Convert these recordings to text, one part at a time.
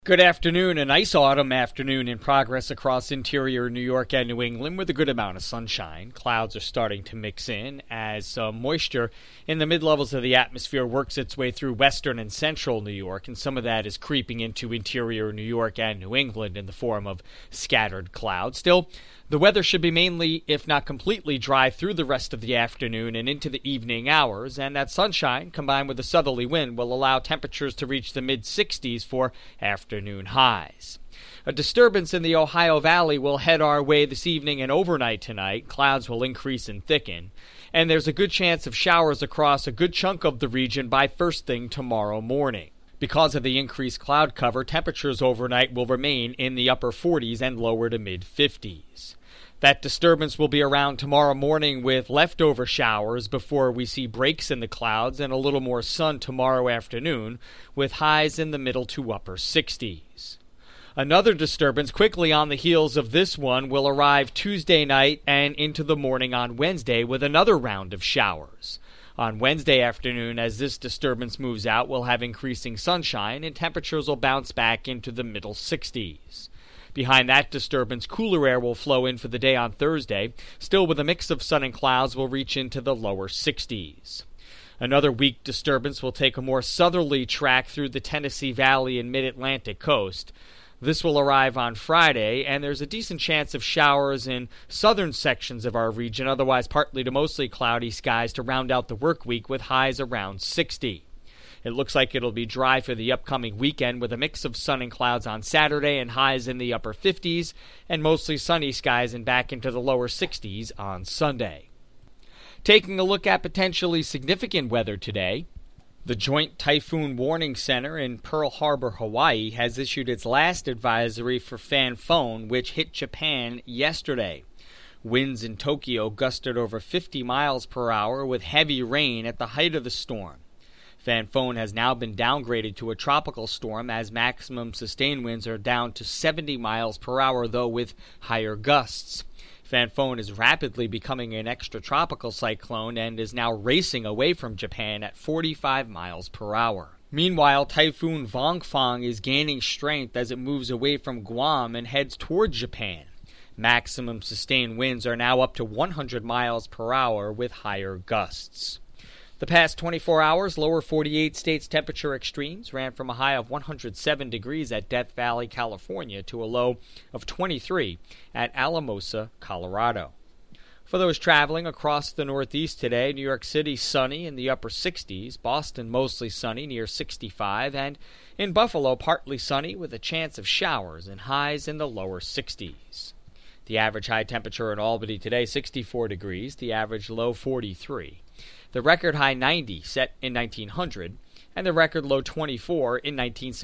Good afternoon. A nice autumn afternoon in progress across interior New York and New England with a good amount of sunshine. Clouds are starting to mix in as moisture in the mid-levels of the atmosphere works its way through western and central New York, and some of that is creeping into interior New York and New England in the form of scattered clouds. Still, the weather should be mainly, if not completely, dry through the rest of the afternoon and into the evening hours, and that sunshine, combined with a southerly wind, will allow temperatures to reach the mid-60s for afternoon highs. A disturbance in the Ohio Valley will head our way this evening and overnight tonight. Clouds will increase and thicken, and there's a good chance of showers across a good chunk of the region by first thing tomorrow morning. Because of the increased cloud cover, temperatures overnight will remain in the upper 40s and lower to mid-50s. That disturbance will be around tomorrow morning with leftover showers before we see breaks in the clouds and a little more sun tomorrow afternoon with highs in the middle to upper 60s. Another disturbance quickly on the heels of this one will arrive Tuesday night and into the morning on Wednesday with another round of showers. On Wednesday afternoon, as this disturbance moves out, we'll have increasing sunshine and temperatures will bounce back into the middle 60s. Behind that disturbance, cooler air will flow in for the day on Thursday. Still, with a mix of sun and clouds, will reach into the lower 60s. Another weak disturbance will take a more southerly track through the Tennessee Valley and mid-Atlantic coast. This will arrive on Friday, and there's a decent chance of showers in southern sections of our region, otherwise partly to mostly cloudy skies to round out the work week with highs around 60. It looks like it'll be dry for the upcoming weekend with a mix of sun and clouds on Saturday and highs in the upper 50s and mostly sunny skies and back into the lower 60s on Sunday. Taking a look at potentially significant weather today, the Joint Typhoon Warning Center in Pearl Harbor, Hawaii has issued its last advisory for Fan-Phone, which hit Japan yesterday. Winds in Tokyo gusted over 50 miles per hour with heavy rain at the height of the storm. Fan-Phone has now been downgraded to a tropical storm as maximum sustained winds are down to 70 miles per hour, though with higher gusts. Fan-Phone is rapidly becoming an extratropical cyclone and is now racing away from Japan at 45 miles per hour. Meanwhile, Typhoon Vongfang is gaining strength as it moves away from Guam and heads toward Japan. Maximum sustained winds are now up to 100 miles per hour with higher gusts. The past 24 hours, lower 48 states temperature extremes ran from a high of 107 degrees at Death Valley, California, to a low of 23 at Alamosa, Colorado. For those traveling across the Northeast today, New York City sunny in the upper 60s, Boston mostly sunny near 65, and in Buffalo partly sunny with a chance of showers and highs in the lower 60s. The average high temperature in Albany today, 64 degrees, the average low 43. The record high 90 set in 1900, and the record low 24 in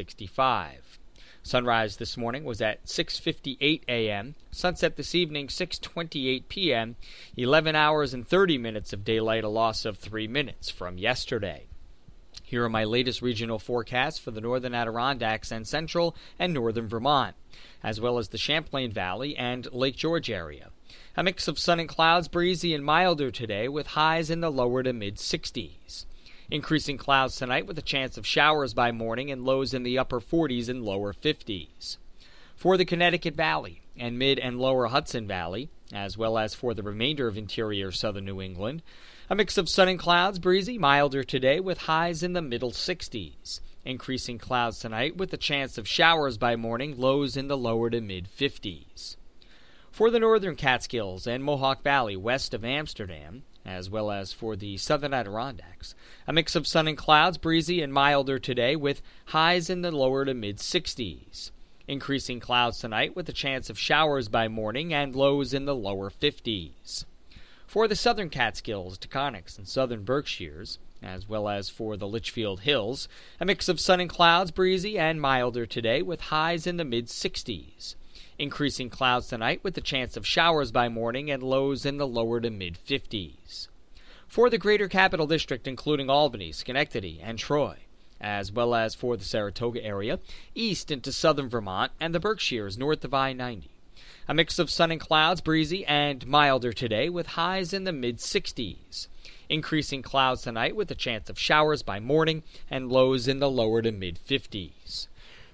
1965. Sunrise this morning was at 6:58 a.m., sunset this evening 6:28 p.m., 11 hours and 30 minutes of daylight, a loss of 3 minutes from yesterday. Here are my latest regional forecasts for the northern Adirondacks and central and northern Vermont, as well as the Champlain Valley and Lake George area. A mix of sun and clouds, breezy and milder today with highs in the lower to mid-60s. Increasing clouds tonight with a chance of showers by morning and lows in the upper 40s and lower 50s. For the Connecticut Valley and mid and lower Hudson Valley, as well as for the remainder of interior southern New England, a mix of sun and clouds, breezy, milder today with highs in the middle 60s. Increasing clouds tonight with a chance of showers by morning, lows in the lower to mid-50s. For the northern Catskills and Mohawk Valley west of Amsterdam, as well as for the southern Adirondacks, a mix of sun and clouds, breezy and milder today with highs in the lower to mid-60s. Increasing clouds tonight with a chance of showers by morning and lows in the lower 50s. For the southern Catskills, Taconics, and southern Berkshires, as well as for the Litchfield Hills, a mix of sun and clouds, breezy and milder today with highs in the mid-60s. Increasing clouds tonight with a chance of showers by morning and lows in the lower to mid-50s. For the Greater Capital District, including Albany, Schenectady, and Troy, as well as for the Saratoga area, east into southern Vermont, and the Berkshires north of I-90. A mix of sun and clouds, breezy and milder today with highs in the mid-60s. Increasing clouds tonight with a chance of showers by morning and lows in the lower to mid-50s.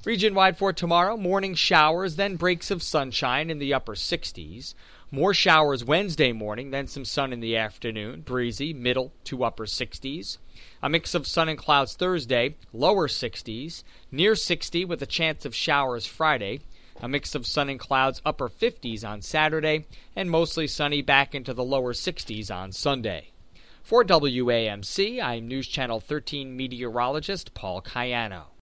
Region-wide for tomorrow, morning showers, then breaks of sunshine in the upper 60s. More showers Wednesday morning, then some sun in the afternoon, breezy, middle to upper 60s. A mix of sun and clouds Thursday, lower 60s, near 60 with a chance of showers Friday. A mix of sun and clouds, upper 50s on Saturday, and mostly sunny back into the lower 60s on Sunday. For WAMC, I'm News Channel 13 meteorologist Paul Cayano.